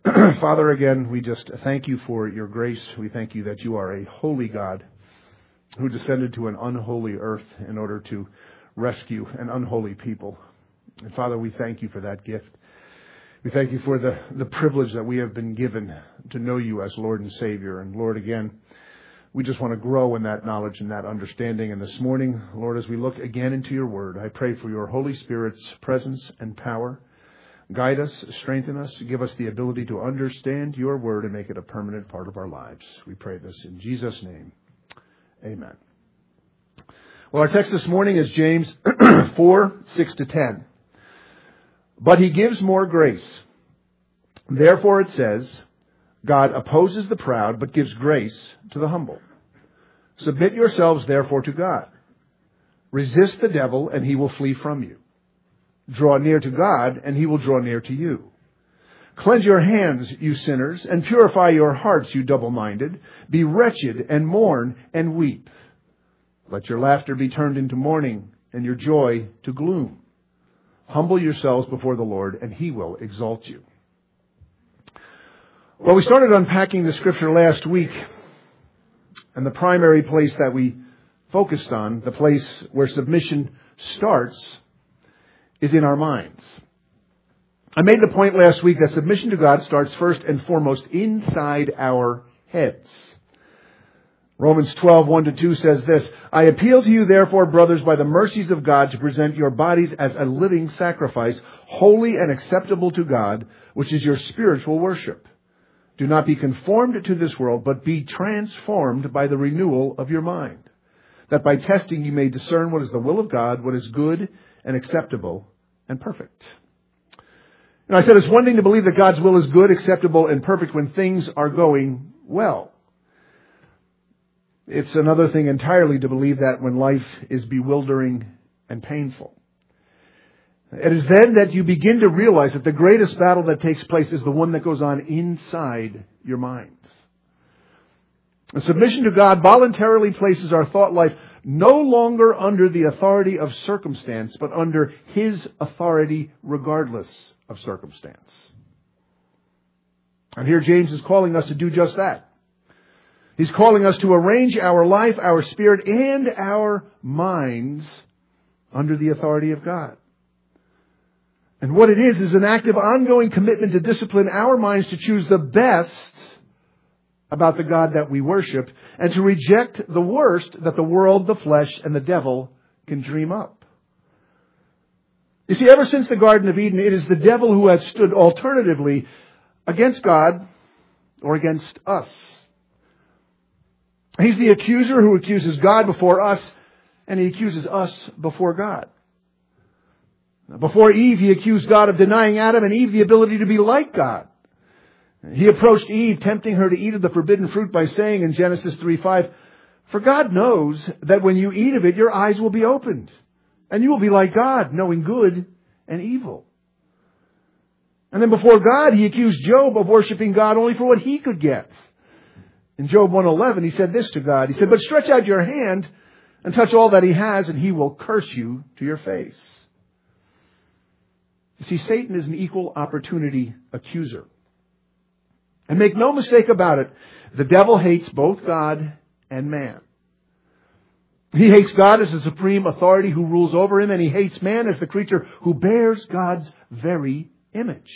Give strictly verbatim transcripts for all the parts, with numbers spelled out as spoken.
Father, again, we just thank you for your grace. We thank you that you are a holy God who descended to an unholy earth in order to rescue an unholy people. And Father, we thank you for that gift. We thank you for the, the privilege that we have been given to know you as Lord and Savior. And Lord, again, we just want to grow in that knowledge and that understanding. And this morning, Lord, as we look again into your word, I pray for your Holy Spirit's presence and power. Guide us, strengthen us, give us the ability to understand your word and make it a permanent part of our lives. We pray this in Jesus' name. Amen. Well, our text this morning is James four, six to ten. But he gives more grace. Therefore it says, God opposes the proud, but gives grace to the humble. Submit yourselves therefore to God. Resist the devil, and he will flee from you. Draw near to God, and he will draw near to you. Cleanse your hands, you sinners, and purify your hearts, you double-minded. Be wretched, and mourn, and weep. Let your laughter be turned into mourning, and your joy to gloom. Humble yourselves before the Lord, and he will exalt you. Well, we started unpacking the scripture last week, and the primary place that we focused on, the place where submission starts, is in our minds. I made the point last week that submission to God starts first and foremost inside our heads. Romans twelve, one to two says this, I appeal to you therefore, brothers, by the mercies of God, to present your bodies as a living sacrifice, holy and acceptable to God, which is your spiritual worship. Do not be conformed to this world, but be transformed by the renewal of your mind, that by testing you may discern what is the will of God, what is good and acceptable and perfect. And I said it's one thing to believe that God's will is good, acceptable, and perfect when things are going well. It's another thing entirely to believe that when life is bewildering and painful. It is then that you begin to realize that the greatest battle that takes place is the one that goes on inside your minds. And submission to God voluntarily places our thought life no longer under the authority of circumstance, but under his authority regardless of circumstance. And here James is calling us to do just that. He's calling us to arrange our life, our spirit, and our minds under the authority of God. And what it is, is an active, ongoing commitment to discipline our minds to choose the best about the God that we worship, and to reject the worst that the world, the flesh, and the devil can dream up. You see, ever since the Garden of Eden, it is the devil who has stood alternatively against God or against us. He's the accuser who accuses God before us, and he accuses us before God. Before Eve, he accused God of denying Adam and Eve the ability to be like God. He approached Eve, tempting her to eat of the forbidden fruit by saying in Genesis three five, for God knows that when you eat of it, your eyes will be opened, and you will be like God, knowing good and evil. And then before God, he accused Job of worshiping God only for what he could get. In Job one eleven, he said this to God. He said, but stretch out your hand and touch all that he has, and he will curse you to your face. You see, Satan is an equal opportunity accuser. And make no mistake about it, the devil hates both God and man. He hates God as the supreme authority who rules over him, and he hates man as the creature who bears God's very image.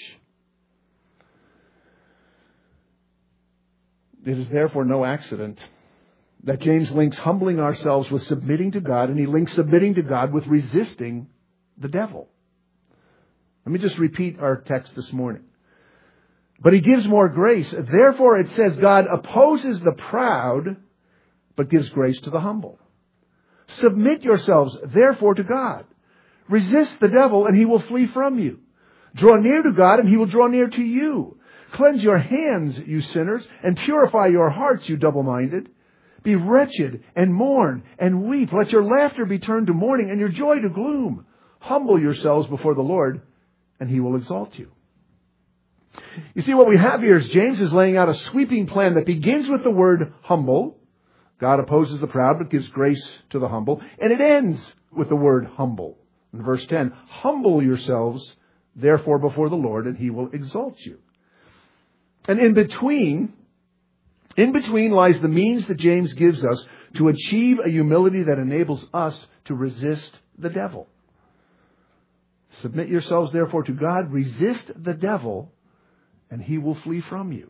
It is therefore no accident that James links humbling ourselves with submitting to God, and he links submitting to God with resisting the devil. Let me just repeat our text this morning. But he gives more grace. Therefore, it says God opposes the proud, but gives grace to the humble. Submit yourselves, therefore, to God. Resist the devil, and he will flee from you. Draw near to God, and he will draw near to you. Cleanse your hands, you sinners, and purify your hearts, you double-minded. Be wretched, and mourn, and weep. Let your laughter be turned to mourning, and your joy to gloom. Humble yourselves before the Lord, and he will exalt you. You see, what we have here is James is laying out a sweeping plan that begins with the word humble. God opposes the proud, but gives grace to the humble. And it ends with the word humble. In verse ten, humble yourselves, therefore, before the Lord, and he will exalt you. And in between, in between lies the means that James gives us to achieve a humility that enables us to resist the devil. Submit yourselves therefore to God, resist the devil, and he will flee from you.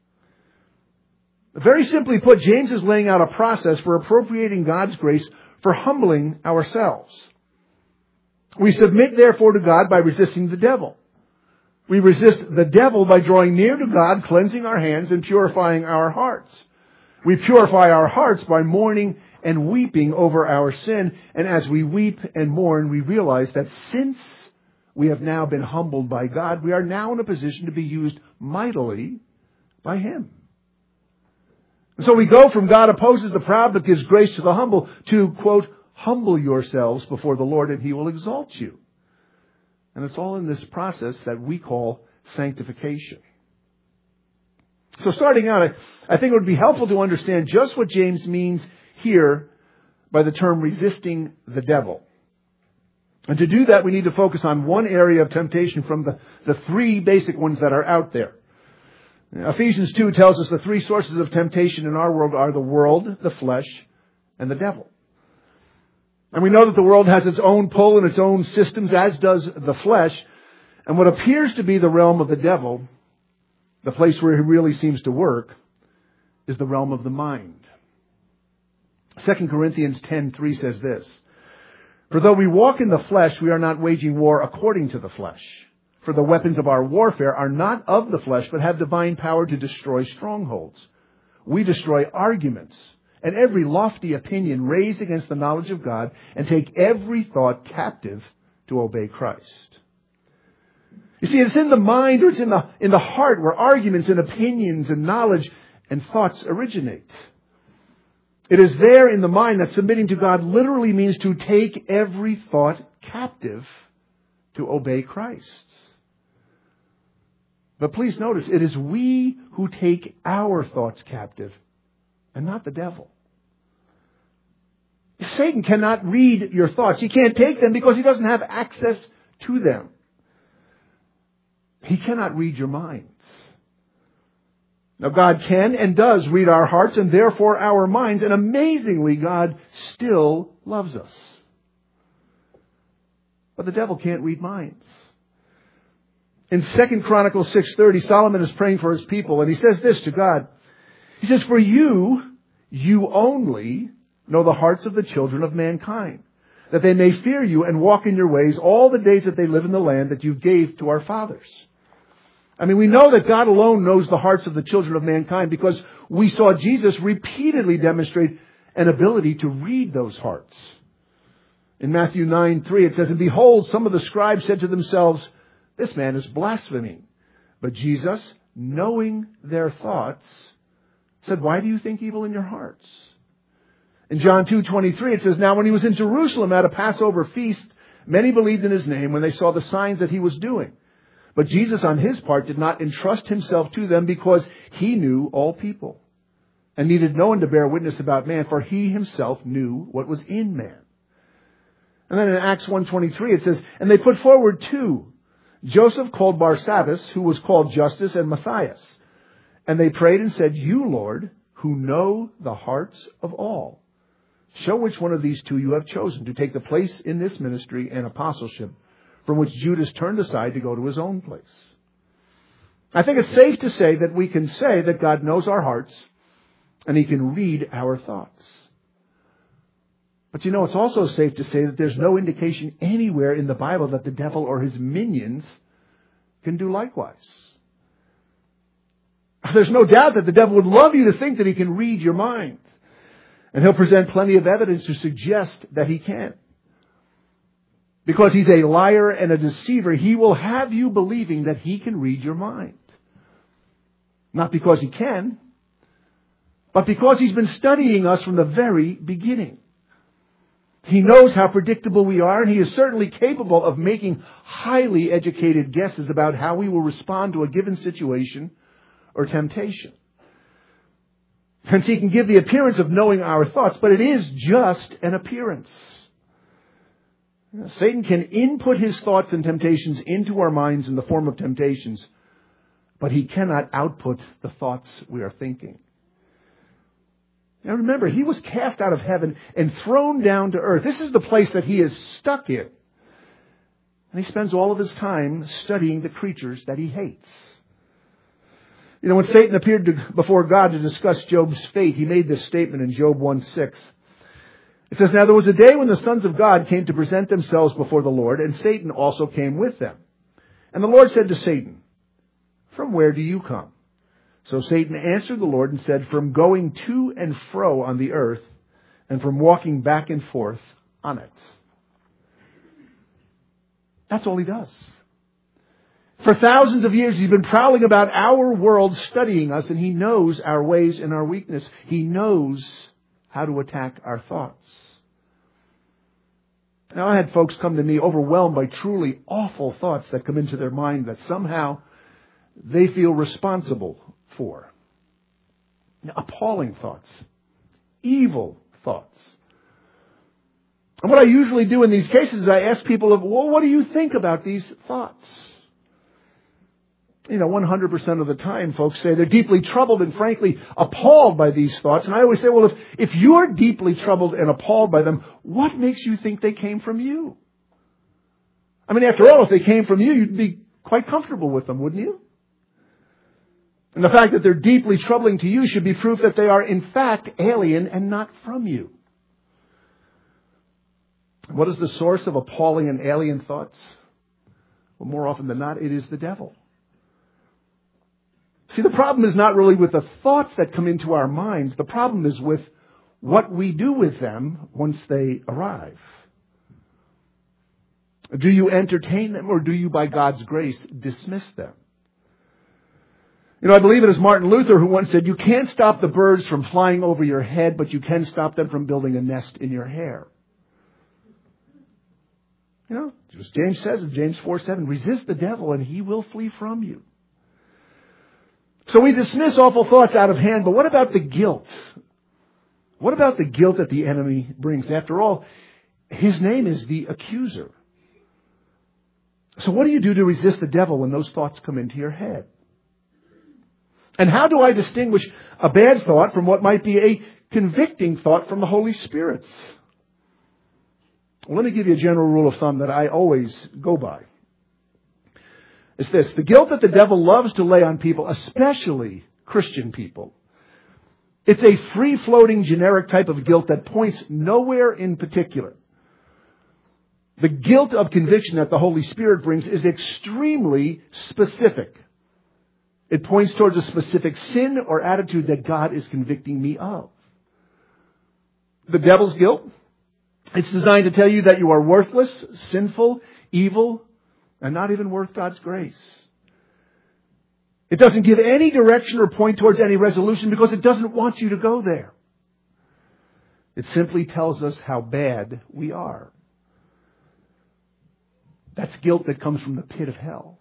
Very simply put, James is laying out a process for appropriating God's grace for humbling ourselves. We submit therefore to God by resisting the devil. We resist the devil by drawing near to God, cleansing our hands and purifying our hearts. We purify our hearts by mourning and weeping over our sin. And as we weep and mourn, we realize that since we have now been humbled by God, we are now in a position to be used mightily by Him. And so we go from God opposes the proud but gives grace to the humble to, quote, humble yourselves before the Lord and He will exalt you. And it's all in this process that we call sanctification. So starting out, I, I think it would be helpful to understand just what James means here by the term resisting the devil. And to do that, we need to focus on one area of temptation from the, the three basic ones that are out there. Ephesians two tells us the three sources of temptation in our world are the world, the flesh, and the devil. And we know that the world has its own pull and its own systems, as does the flesh. And what appears to be the realm of the devil, the place where he really seems to work, is the realm of the mind. Second Corinthians ten three says this, for though we walk in the flesh, we are not waging war according to the flesh. For the weapons of our warfare are not of the flesh, but have divine power to destroy strongholds. We destroy arguments and every lofty opinion raised against the knowledge of God, and take every thought captive to obey Christ. You see, it's in the mind or it's in the, in the heart where arguments and opinions and knowledge and thoughts originate. It is there in the mind that submitting to God literally means to take every thought captive to obey Christ. But please notice, it is we who take our thoughts captive and not the devil. Satan cannot read your thoughts. He can't take them because he doesn't have access to them. He cannot read your minds. Now, God can and does read our hearts and therefore our minds. And amazingly, God still loves us. But the devil can't read minds. In Second Chronicles six thirty, Solomon is praying for his people, and he says this to God. He says, for you, you only know the hearts of the children of mankind, that they may fear you and walk in your ways all the days that they live in the land that you gave to our fathers. I mean, we know that God alone knows the hearts of the children of mankind because we saw Jesus repeatedly demonstrate an ability to read those hearts. In Matthew nine three, it says, and behold, some of the scribes said to themselves, this man is blaspheming. But Jesus, knowing their thoughts, said, why do you think evil in your hearts? In John two twenty-three, it says, now when he was in Jerusalem at a Passover feast, many believed in his name when they saw the signs that he was doing. But Jesus, on his part, did not entrust himself to them because he knew all people and needed no one to bear witness about man, for he himself knew what was in man. And then in Acts one twenty-three, it says, and they put forward two, Joseph called Barsabbas, who was called Justus, and Matthias. And they prayed and said, you, Lord, who know the hearts of all, show which one of these two you have chosen to take the place in this ministry and apostleship from which Judas turned aside to go to his own place. I think it's safe to say that we can say that God knows our hearts and He can read our thoughts. But you know, it's also safe to say that there's no indication anywhere in the Bible that the devil or his minions can do likewise. There's no doubt that the devil would love you to think that he can read your mind. And he'll present plenty of evidence to suggest that he can. Because he's a liar and a deceiver, he will have you believing that he can read your mind. Not because he can, but because he's been studying us from the very beginning. He knows how predictable we are, and he is certainly capable of making highly educated guesses about how we will respond to a given situation or temptation. Hence, he can give the appearance of knowing our thoughts, but it is just an appearance. Satan can input his thoughts and temptations into our minds in the form of temptations, but he cannot output the thoughts we are thinking. Now remember, he was cast out of heaven and thrown down to earth. This is the place that he is stuck in. And he spends all of his time studying the creatures that he hates. You know, when Satan appeared to, before God to discuss Job's fate, he made this statement in Job one six. It says, "Now there was a day when the sons of God came to present themselves before the Lord, and Satan also came with them. And the Lord said to Satan, 'From where do you come?' So Satan answered the Lord and said, 'From going to and fro on the earth, and from walking back and forth on it.'" That's all he does. For thousands of years, he's been prowling about our world, studying us, and he knows our ways and our weakness. He knows how to attack our thoughts. Now, I had folks come to me overwhelmed by truly awful thoughts that come into their mind that somehow they feel responsible for. Now, appalling thoughts. Evil thoughts. And what I usually do in these cases is I ask people, well, what do you think about these thoughts? You know, one hundred percent of the time, folks say they're deeply troubled and frankly appalled by these thoughts. And I always say, well, if, if you're deeply troubled and appalled by them, what makes you think they came from you? I mean, after all, if they came from you, you'd be quite comfortable with them, wouldn't you? And the fact that they're deeply troubling to you should be proof that they are, in fact, alien and not from you. What is the source of appalling and alien thoughts? Well, more often than not, it is the devil. See, the problem is not really with the thoughts that come into our minds. The problem is with what we do with them once they arrive. Do you entertain them, or do you, by God's grace, dismiss them? You know, I believe it is Martin Luther who once said, "You can't stop the birds from flying over your head, but you can stop them from building a nest in your hair." You know, as James says in James four seven, "Resist the devil and he will flee from you." So we dismiss awful thoughts out of hand, but what about the guilt? What about the guilt that the enemy brings? After all, his name is the accuser. So what do you do to resist the devil when those thoughts come into your head? And how do I distinguish a bad thought from what might be a convicting thought from the Holy Spirit? Well, let me give you a general rule of thumb that I always go by. It's this: the guilt that the devil loves to lay on people, especially Christian people, it's a free-floating generic type of guilt that points nowhere in particular. The guilt of conviction that the Holy Spirit brings is extremely specific. It points towards a specific sin or attitude that God is convicting me of. The devil's guilt, it's designed to tell you that you are worthless, sinful, evil, and not even worth God's grace. It doesn't give any direction or point towards any resolution because it doesn't want you to go there. It simply tells us how bad we are. That's guilt that comes from the pit of hell.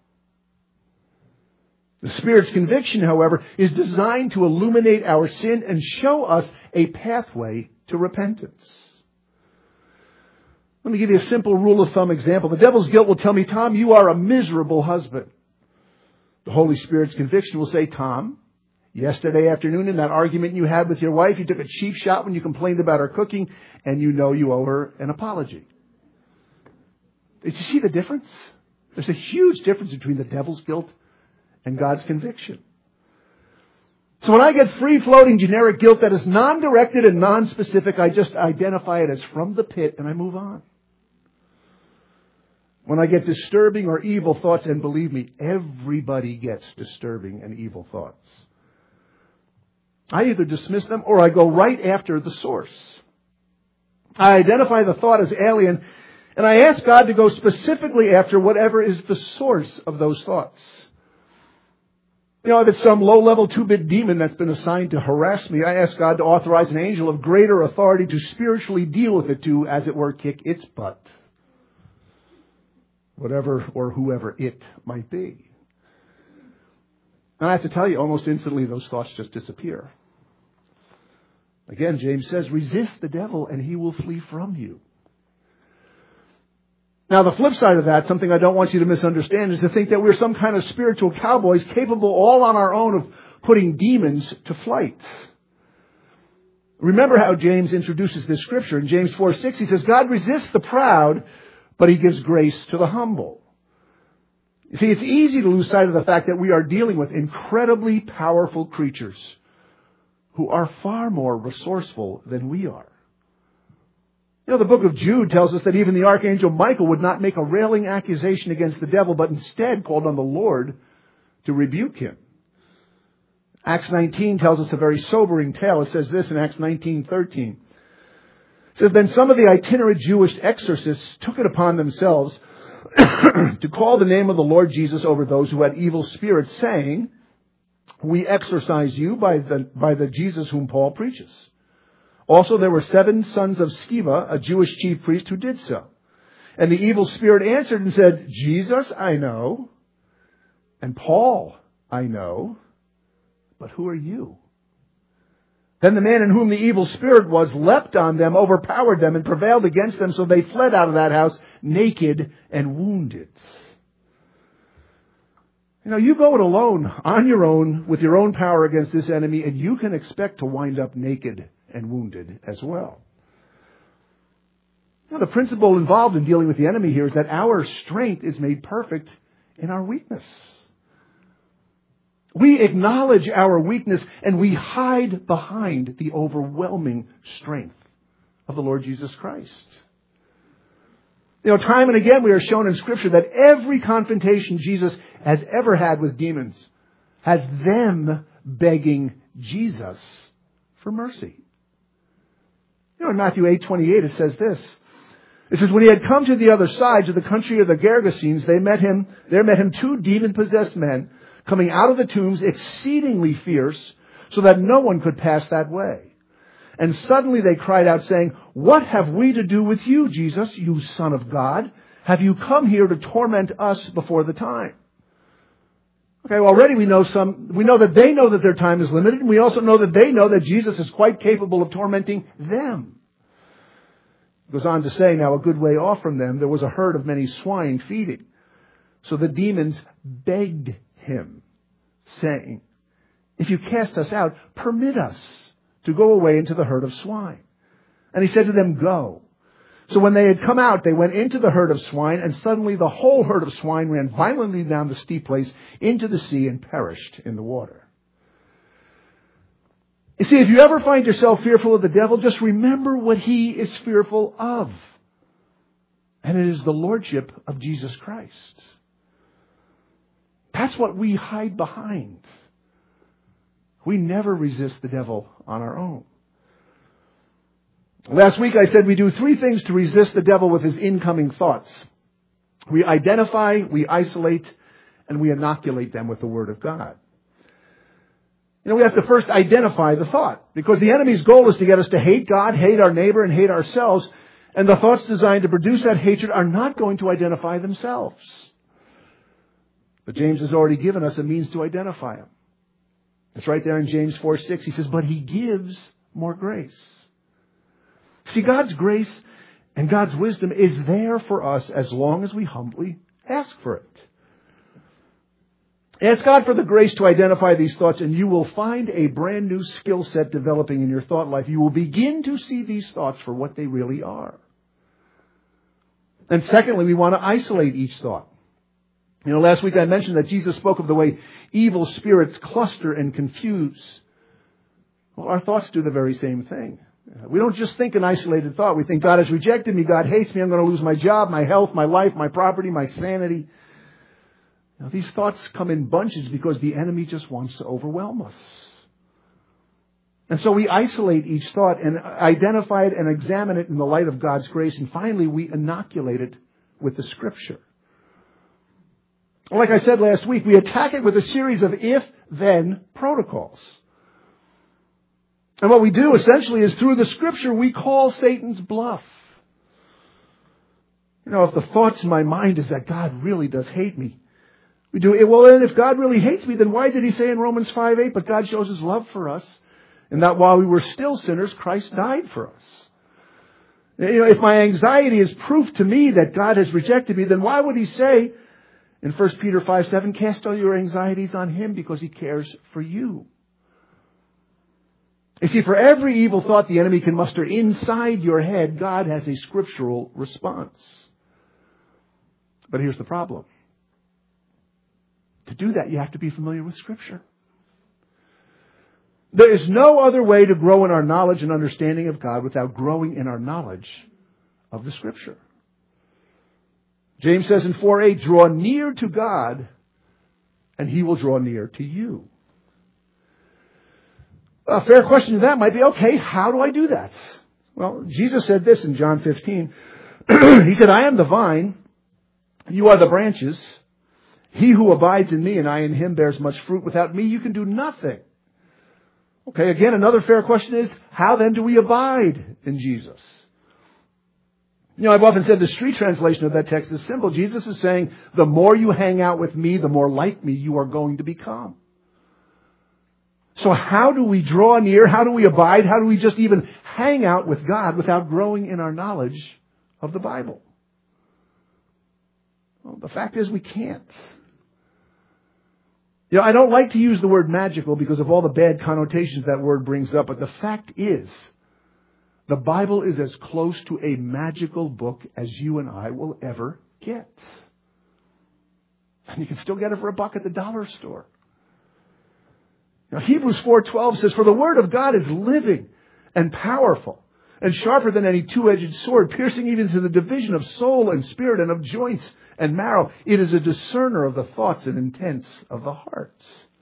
The Spirit's conviction, however, is designed to illuminate our sin and show us a pathway to repentance. Let me give you a simple rule of thumb example. The devil's guilt will tell me, "Tom, you are a miserable husband." The Holy Spirit's conviction will say, "Tom, yesterday afternoon in that argument you had with your wife, you took a cheap shot when you complained about her cooking, and you know you owe her an apology." Did you see the difference? There's a huge difference between the devil's guilt and God's conviction. So when I get free-floating generic guilt that is non-directed and non-specific, I just identify it as from the pit and I move on. When I get disturbing or evil thoughts, and believe me, everybody gets disturbing and evil thoughts, I either dismiss them or I go right after the source. I identify the thought as alien, and I ask God to go specifically after whatever is the source of those thoughts. You know, if it's some low-level two-bit demon that's been assigned to harass me, I ask God to authorize an angel of greater authority to spiritually deal with it, to, as it were, kick its butt. Whatever or whoever it might be. And I have to tell you, almost instantly those thoughts just disappear. Again, James says, resist the devil and he will flee from you. Now, the flip side of that, something I don't want you to misunderstand, is to think that we're some kind of spiritual cowboys capable all on our own of putting demons to flight. Remember how James introduces this scripture. In James four six, he says, God resists the proud, but he gives grace to the humble. You see, it's easy to lose sight of the fact that we are dealing with incredibly powerful creatures who are far more resourceful than we are. You know, the book of Jude tells us that even the archangel Michael would not make a railing accusation against the devil, but instead called on the Lord to rebuke him. Acts nineteen tells us a very sobering tale. It says this in Acts nineteen thirteen. It says, then some of the itinerant Jewish exorcists took it upon themselves to call the name of the Lord Jesus over those who had evil spirits, saying, we exorcise you by the, by the Jesus whom Paul preaches. Also, there were seven sons of Sceva, a Jewish chief priest, who did so. And the evil spirit answered and said, Jesus I know, and Paul I know, but who are you? Then the man in whom the evil spirit was leapt on them, overpowered them, and prevailed against them, so they fled out of that house naked and wounded. You know, you go it alone, on your own, with your own power against this enemy, and you can expect to wind up naked and wounded as well. Now, the principle involved in dealing with the enemy here is that our strength is made perfect in our weakness. We acknowledge our weakness and we hide behind the overwhelming strength of the Lord Jesus Christ. You know, time and again we are shown in Scripture that every confrontation Jesus has ever had with demons has them begging Jesus for mercy. You know, in Matthew eight twenty-eight it says this. It says, when he had come to the other side, to the country of the Gergesenes, they met him, there met him two demon-possessed men, coming out of the tombs exceedingly fierce, so that no one could pass that way. And suddenly they cried out, saying, what have we to do with you, Jesus, you Son of God? Have you come here to torment us before the time? Okay, well, already we know some, we know that they know that their time is limited, and we also know that they know that Jesus is quite capable of tormenting them. It goes on to say, now a good way off from them, there was a herd of many swine feeding. So the demons begged him, saying, if you cast us out, permit us to go away into the herd of swine. And he said to them, go. So when they had come out, they went into the herd of swine, and suddenly the whole herd of swine ran violently down the steep place into the sea and perished in the water. You see, if you ever find yourself fearful of the devil, just remember what he is fearful of. And it is the lordship of Jesus Christ. That's what we hide behind. We never resist the devil on our own. Last week I said we do three things to resist the devil with his incoming thoughts. We identify, we isolate, and we inoculate them with the Word of God. You know, we have to first identify the thought, because the enemy's goal is to get us to hate God, hate our neighbor, and hate ourselves, and the thoughts designed to produce that hatred are not going to identify themselves. But James has already given us a means to identify them. It's right there in James four six. He says, but he gives more grace. See, God's grace and God's wisdom is there for us as long as we humbly ask for it. Ask God for the grace to identify these thoughts, and you will find a brand new skill set developing in your thought life. You will begin to see these thoughts for what they really are. And secondly, we want to isolate each thought. You know, last week I mentioned that Jesus spoke of the way evil spirits cluster and confuse. Well, our thoughts do the very same thing. We don't just think an isolated thought. We think God has rejected me, God hates me, I'm going to lose my job, my health, my life, my property, my sanity. Now, these thoughts come in bunches because the enemy just wants to overwhelm us. And so we isolate each thought and identify it and examine it in the light of God's grace. And finally, we inoculate it with the Scripture. Like I said last week, we attack it with a series of if-then protocols. And what we do essentially is through the Scripture, we call Satan's bluff. You know, if the thoughts in my mind is that God really does hate me, we do it. Well, then if God really hates me, then why did he say in Romans five eight, but God shows his love for us, and that while we were still sinners, Christ died for us? You know, if my anxiety is proof to me that God has rejected me, then why would he say in First Peter five seven, cast all your anxieties on him because he cares for you? You see, for every evil thought the enemy can muster inside your head, God has a scriptural response. But here's the problem. To do that, you have to be familiar with Scripture. There is no other way to grow in our knowledge and understanding of God without growing in our knowledge of the Scripture. James says in four eight, draw near to God, and he will draw near to you. A fair question to that might be, okay, how do I do that? Well, Jesus said this in John fifteen. He said, I am the vine, you are the branches. He who abides in me and I in him bears much fruit. Without me you can do nothing. Okay, again, another fair question is, how then do we abide in Jesus? You know, I've often said the street translation of that text is simple. Jesus is saying, the more you hang out with me, the more like me you are going to become. So how do we draw near? How do we abide? How do we just even hang out with God without growing in our knowledge of the Bible? Well, the fact is we can't. You know, I don't like to use the word magical because of all the bad connotations that word brings up, but the fact is, the Bible is as close to a magical book as you and I will ever get. And you can still get it for a buck at the dollar store. Now, Hebrews four twelve says, for the word of God is living and powerful and sharper than any two-edged sword, piercing even to the division of soul and spirit and of joints and marrow. It is a discerner of the thoughts and intents of the heart.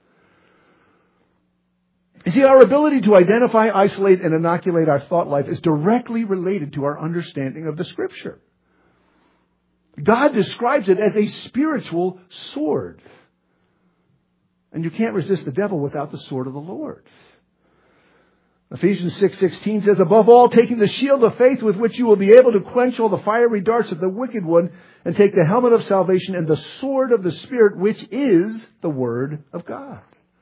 You see, our ability to identify, isolate, and inoculate our thought life is directly related to our understanding of the Scripture. God describes it as a spiritual sword. And you can't resist the devil without the sword of the Lord. Ephesians six sixteen says, above all, taking the shield of faith with which you will be able to quench all the fiery darts of the wicked one, and take the helmet of salvation and the sword of the Spirit, which is the Word of God.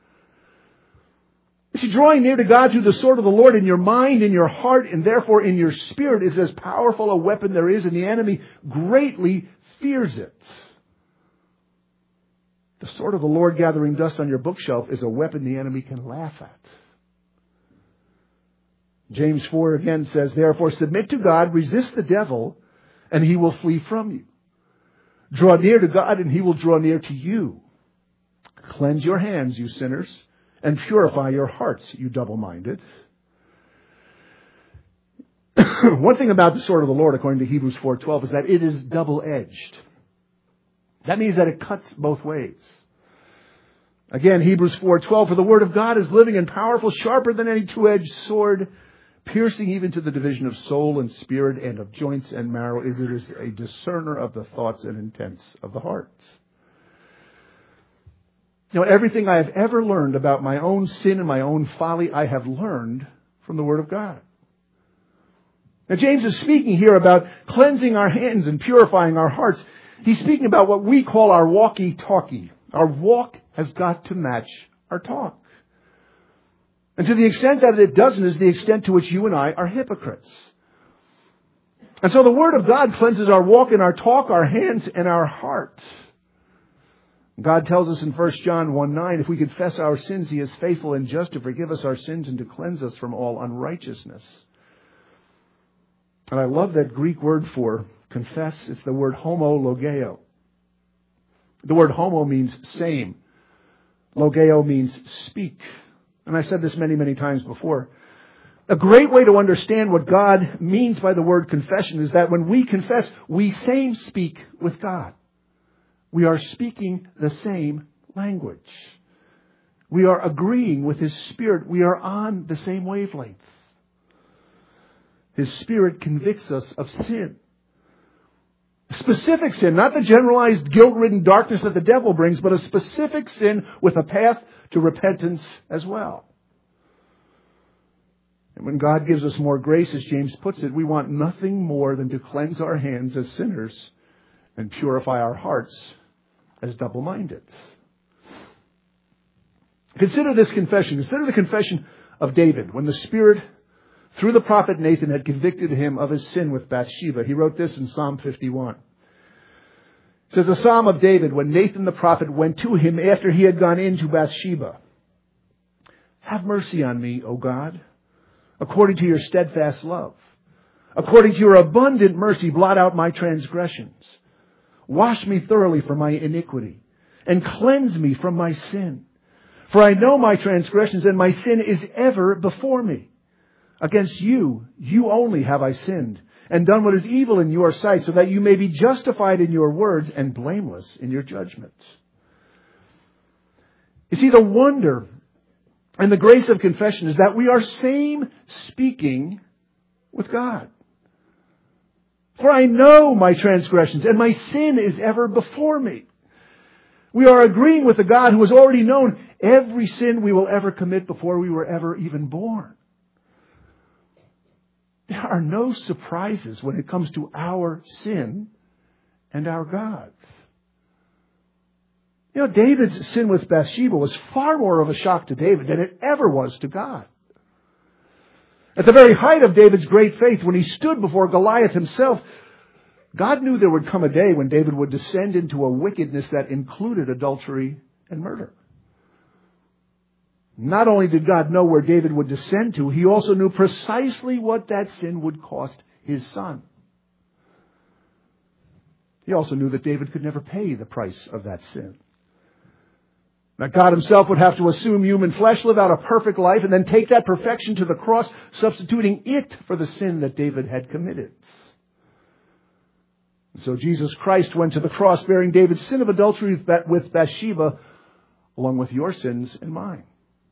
You see, drawing near to God through the sword of the Lord in your mind, in your heart, and therefore in your spirit is as powerful a weapon there is, and the enemy greatly fears it. The sword of the Lord gathering dust on your bookshelf is a weapon the enemy can laugh at. James four again says, therefore submit to God, resist the devil, and he will flee from you. Draw near to God, and he will draw near to you. Cleanse your hands, you sinners, and purify your hearts, you double-minded. One thing about the sword of the Lord, according to Hebrews four twelve, is that it is double-edged. That means that it cuts both ways. Again, Hebrews four twelve, for the word of God is living and powerful, sharper than any two-edged sword, piercing even to the division of soul and spirit and of joints and marrow, is it is a discerner of the thoughts and intents of the heart. You know, everything I have ever learned about my own sin and my own folly, I have learned from the Word of God. Now, James is speaking here about cleansing our hands and purifying our hearts. He's speaking about what we call our walkie-talkie. Our walk has got to match our talk. And to the extent that it doesn't is the extent to which you and I are hypocrites. And so the Word of God cleanses our walk and our talk, our hands and our heart. God tells us in First John one nine, if we confess our sins, He is faithful and just to forgive us our sins and to cleanse us from all unrighteousness. And I love that Greek word for confess. It's the word homologeo. The word homo means same. Logeo means speak. And I've said this many, many times before. A great way to understand what God means by the word confession is that when we confess, we same speak with God. We are speaking the same language. We are agreeing with His Spirit. We are on the same wavelength. His Spirit convicts us of sin. Specific sin, not the generalized guilt-ridden darkness that the devil brings, but a specific sin with a path to repentance as well. And when God gives us more grace, as James puts it, we want nothing more than to cleanse our hands as sinners and purify our hearts as double-minded. Consider this confession. Consider the confession of David when the Spirit through the prophet Nathan, had convicted him of his sin with Bathsheba. He wrote this in Psalm fifty-one. It says, a psalm of David, when Nathan the prophet went to him after he had gone in to Bathsheba. Have mercy on me, O God, according to your steadfast love. According to your abundant mercy, blot out my transgressions. Wash me thoroughly from my iniquity, and cleanse me from my sin. For I know my transgressions, and my sin is ever before me. Against you, you only have I sinned, and done what is evil in your sight, so that you may be justified in your words and blameless in your judgments. You see, the wonder and the grace of confession is that we are same speaking with God. For I know my transgressions, and my sin is ever before me. We are agreeing with the God who has already known every sin we will ever commit before we were ever even born. There are no surprises when it comes to our sin and our God's. You know, David's sin with Bathsheba was far more of a shock to David than it ever was to God. At the very height of David's great faith, when he stood before Goliath himself, God knew there would come a day when David would descend into a wickedness that included adultery and murder. Not only did God know where David would descend to, he also knew precisely what that sin would cost his son. He also knew that David could never pay the price of that sin. That God himself would have to assume human flesh, live out a perfect life, and then take that perfection to the cross, substituting it for the sin that David had committed. And so Jesus Christ went to the cross bearing David's sin of adultery with Bathsheba, along with your sins and mine.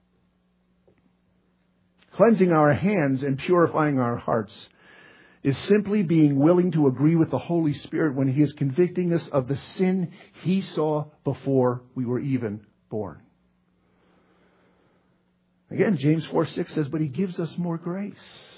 Cleansing our hands and purifying our hearts is simply being willing to agree with the Holy Spirit when He is convicting us of the sin He saw before we were even born. Again, James four six says, but He gives us more grace.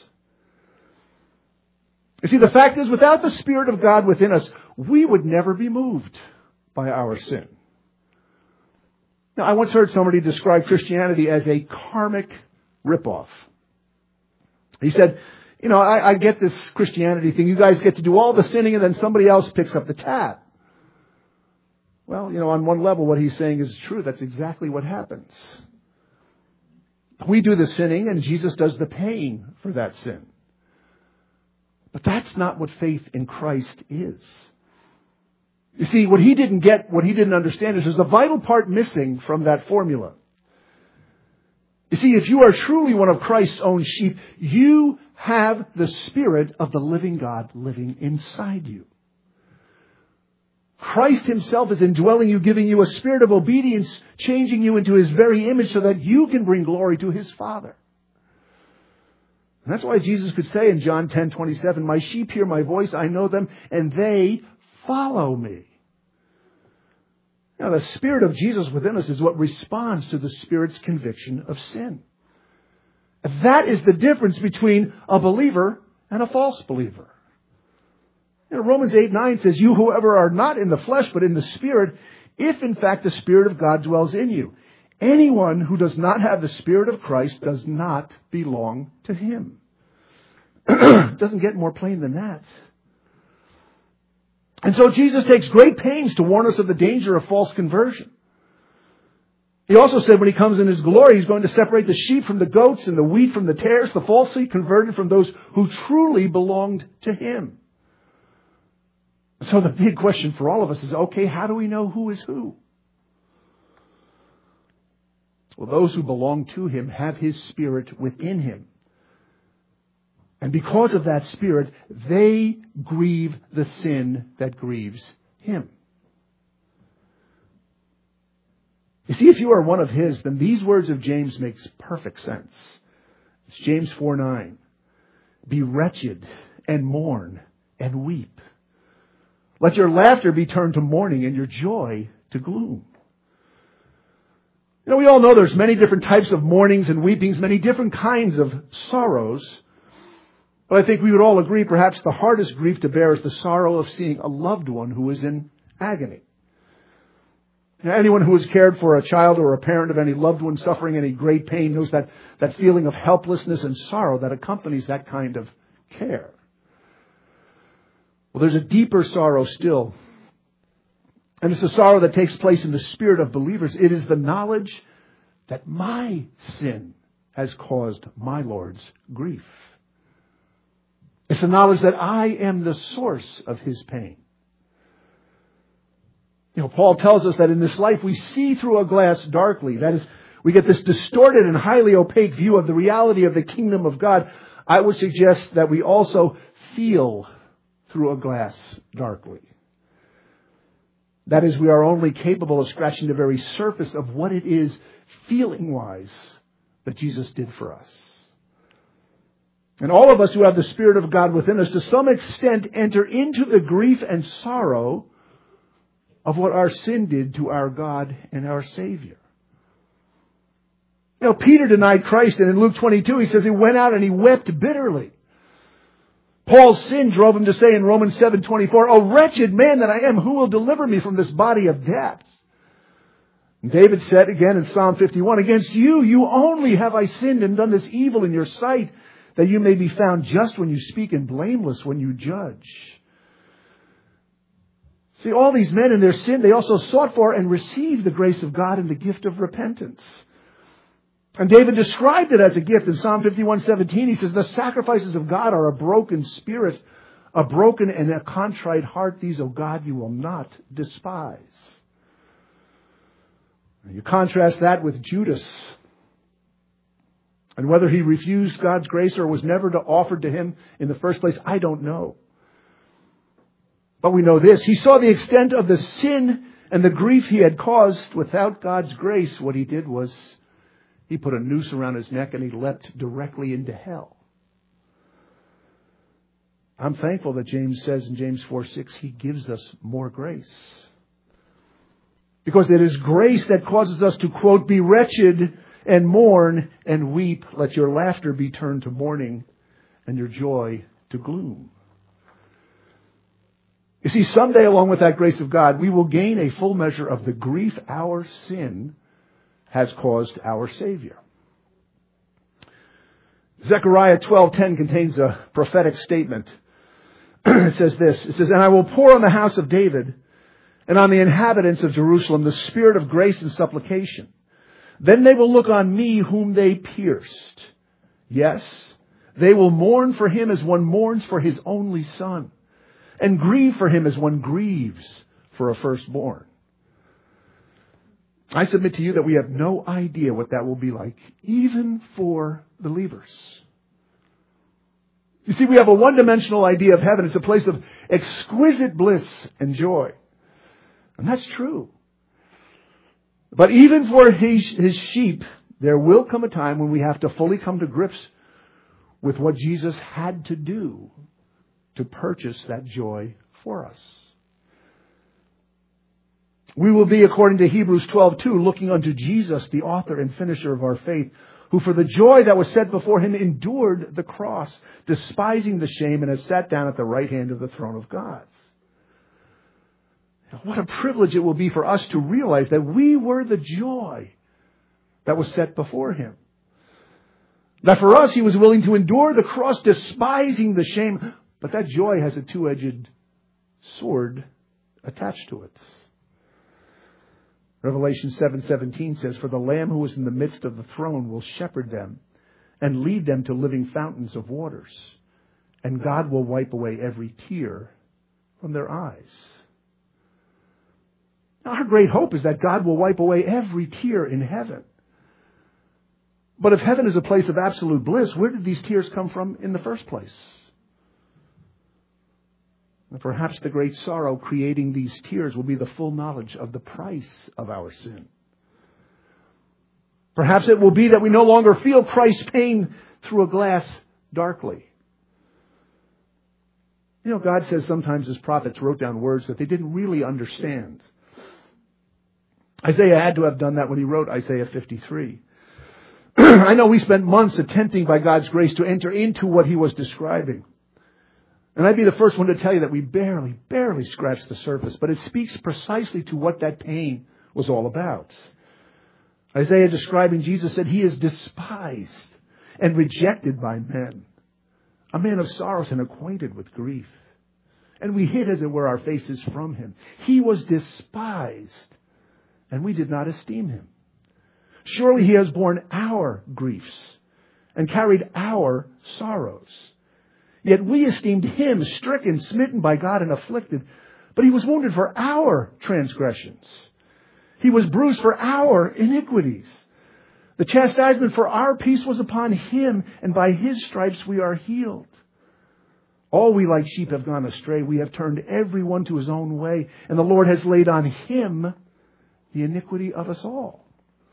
You see, the fact is, without the Spirit of God within us, we would never be moved by our sin. Now, I once heard somebody describe Christianity as a karmic ripoff. He said, you know, I, I get this Christianity thing. You guys get to do all the sinning and then somebody else picks up the tab. Well, you know, on one level, what he's saying is true. That's exactly what happens. We do the sinning and Jesus does the paying for that sin. But that's not what faith in Christ is. You see, what he didn't get, what he didn't understand is there's a vital part missing from that formula. You see, if you are truly one of Christ's own sheep, you have the Spirit of the living God living inside you. Christ Himself is indwelling you, giving you a spirit of obedience, changing you into His very image so that you can bring glory to His Father. And that's why Jesus could say in John ten twenty-seven, my sheep hear my voice, I know them, and they follow me. Now, the Spirit of Jesus within us is what responds to the Spirit's conviction of sin. That is the difference between a believer and a false believer. You know, Romans eight nine says, you whoever are not in the flesh but in the Spirit, if in fact the Spirit of God dwells in you. Anyone who does not have the Spirit of Christ does not belong to Him. It doesn't get more plain than that. And so Jesus takes great pains to warn us of the danger of false conversion. He also said when He comes in His glory, He's going to separate the sheep from the goats and the wheat from the tares, the falsely converted from those who truly belonged to Him. So the big question for all of us is, okay, how do we know who is who? Well, those who belong to Him have His Spirit within Him. And because of that Spirit, they grieve the sin that grieves Him. You see, if you are one of His, then these words of James makes perfect sense. It's James four nine. Be wretched and mourn and weep. Let your laughter be turned to mourning and your joy to gloom. You know, we all know there's many different types of mournings and weepings, many different kinds of sorrows. But I think we would all agree perhaps the hardest grief to bear is the sorrow of seeing a loved one who is in agony. Now, anyone who has cared for a child or a parent of any loved one suffering any great pain knows that, that feeling of helplessness and sorrow that accompanies that kind of care. Well, there's a deeper sorrow still. And it's a sorrow that takes place in the spirit of believers. It is the knowledge that my sin has caused my Lord's grief. It's the knowledge that I am the source of His pain. You know, Paul tells us that in this life we see through a glass darkly. That is, we get this distorted and highly opaque view of the reality of the kingdom of God. I would suggest that we also feel through a glass darkly. That is, we are only capable of scratching the very surface of what it is, feeling-wise, that Jesus did for us. And all of us who have the Spirit of God within us, to some extent, enter into the grief and sorrow of what our sin did to our God and our Savior. You know, Peter denied Christ, and in Luke twenty-two, he says he went out and he wept bitterly. Paul's sin drove him to say in Romans seven twenty-four, "O wretched man that I am, who will deliver me from this body of death?" And David said again in Psalm fifty-one, "Against you, you only have I sinned and done this evil in your sight, that you may be found just when you speak and blameless when you judge." See, all these men in their sin, they also sought for and received the grace of God and the gift of repentance. And David described it as a gift in Psalm fifty-one seventeen. He says, "The sacrifices of God are a broken spirit, a broken and a contrite heart. These, O God, you will not despise." You contrast that with Judas. And whether he refused God's grace or was never offered to him in the first place, I don't know. But we know this. He saw the extent of the sin and the grief he had caused. Without God's grace, what he did was he put a noose around his neck and he leapt directly into hell. I'm thankful that James says in James four six, he gives us more grace. Because it is grace that causes us to, quote, "be wretched and mourn and weep. Let your laughter be turned to mourning and your joy to gloom." You see, someday, along with that grace of God, we will gain a full measure of the grief our sin has caused our Savior. Zechariah twelve ten contains a prophetic statement. It says this. It says, "And I will pour on the house of David and on the inhabitants of Jerusalem the spirit of grace and supplication. Then they will look on me whom they pierced. Yes, they will mourn for him as one mourns for his only son, and grieve for him as one grieves for a firstborn." I submit to you that we have no idea what that will be like, even for believers. You see, we have a one-dimensional idea of heaven. It's a place of exquisite bliss and joy. And that's true. But even for his, his sheep, there will come a time when we have to fully come to grips with what Jesus had to do to purchase that joy for us. We will be, according to Hebrews twelve two, looking unto Jesus, the author and finisher of our faith, who for the joy that was set before him endured the cross, despising the shame, and has sat down at the right hand of the throne of God. What a privilege it will be for us to realize that we were the joy that was set before him. That for us, he was willing to endure the cross, despising the shame. But that joy has a two-edged sword attached to it. Revelation seven seventeen says, "For the Lamb who is in the midst of the throne will shepherd them and lead them to living fountains of waters. And God will wipe away every tear from their eyes." Now, our great hope is that God will wipe away every tear in heaven. But if heaven is a place of absolute bliss, where did these tears come from in the first place? And perhaps the great sorrow creating these tears will be the full knowledge of the price of our sin. Perhaps it will be that we no longer feel Christ's pain through a glass darkly. You know, God says sometimes his prophets wrote down words that they didn't really understand. Isaiah had to have done that when he wrote Isaiah fifty-three. I know we spent months attempting by God's grace to enter into what he was describing. And I'd be the first one to tell you that we barely, barely scratched the surface. But it speaks precisely to what that pain was all about. Isaiah, describing Jesus, said, He is despised and rejected by men, a man of sorrows and acquainted with grief. And we hid, as it were, our faces from Him. He was despised, and we did not esteem Him. Surely He has borne our griefs and carried our sorrows. Yet we esteemed Him stricken, smitten by God, and afflicted. But He was wounded for our transgressions. He was bruised for our iniquities. The chastisement for our peace was upon Him, and by His stripes we are healed. All we like sheep have gone astray. We have turned every one to his own way, and the Lord has laid on Him the iniquity of us all.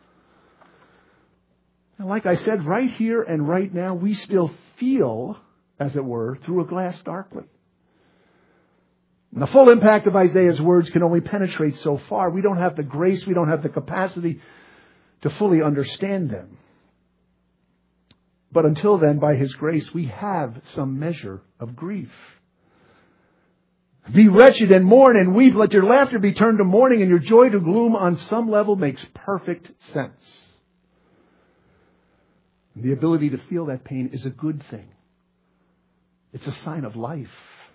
And like I said, right here and right now, we still feel, as it were, through a glass darkly. And the full impact of Isaiah's words can only penetrate so far. We don't have the grace, we don't have the capacity to fully understand them. But until then, by His grace, we have some measure of grief. Be wretched and mourn and weep. Let your laughter be turned to mourning and your joy to gloom. On some level makes perfect sense. The ability to feel that pain is a good thing. It's a sign of life.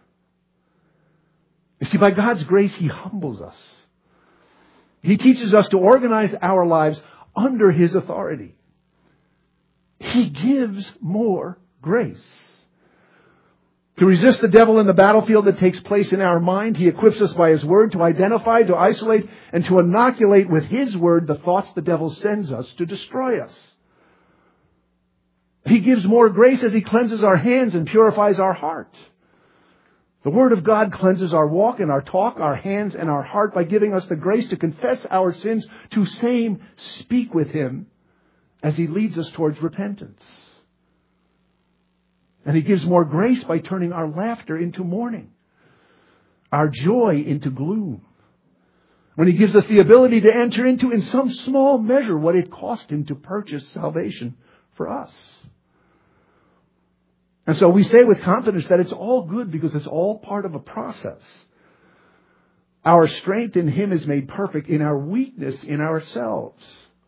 You see, by God's grace, He humbles us. He teaches us to organize our lives under His authority. He gives more grace. To resist the devil in the battlefield that takes place in our mind, He equips us by His word to identify, to isolate, and to inoculate with His word the thoughts the devil sends us to destroy us. He gives more grace as He cleanses our hands and purifies our heart. The Word of God cleanses our walk and our talk, our hands and our heart by giving us the grace to confess our sins, to same speak with Him as He leads us towards repentance. And He gives more grace by turning our laughter into mourning, our joy into gloom. When He gives us the ability to enter into, in some small measure, what it cost Him to purchase salvation for us. And so we say with confidence that it's all good because it's all part of a process. Our strength in Him is made perfect in our weakness in ourselves.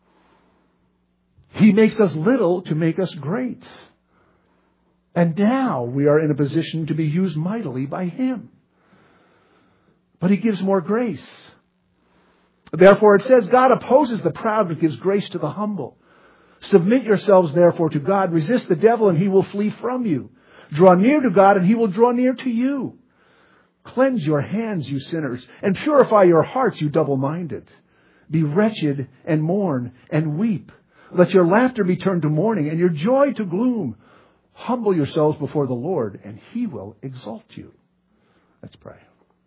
He makes us little to make us great. And now we are in a position to be used mightily by Him. But He gives more grace. Therefore it says, God opposes the proud but gives grace to the humble. Submit yourselves therefore to God. Resist the devil and he will flee from you. Draw near to God and He will draw near to you. Cleanse your hands, you sinners, and purify your hearts, you double-minded. Be wretched and mourn and weep. Let your laughter be turned to mourning and your joy to gloom. Humble yourselves before the Lord and He will exalt you. Let's pray.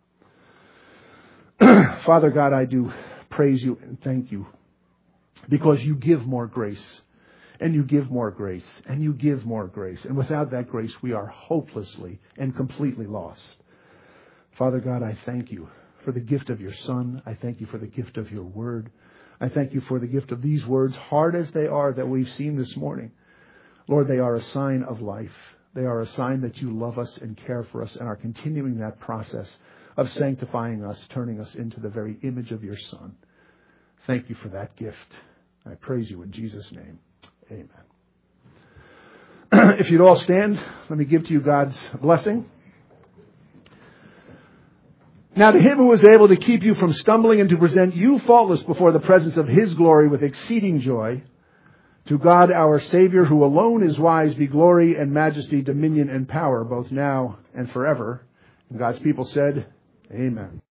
Father God, I do praise You and thank You because You give more grace and You give more grace and You give more grace. And without that grace, we are hopelessly and completely lost. Father God, I thank You for the gift of Your Son. I thank You for the gift of Your Word. I thank You for the gift of these words, hard as they are, that we've seen this morning. Lord, they are a sign of life. They are a sign that You love us and care for us and are continuing that process of sanctifying us, turning us into the very image of Your Son. Thank You for that gift. I praise You in Jesus' name. Amen. If you'd all stand, let me give to you God's blessing. Now to Him who is able to keep you from stumbling and to present you faultless before the presence of His glory with exceeding joy, to God our Savior, who alone is wise, be glory and majesty, dominion and power, both now and forever. And God's people said, Amen.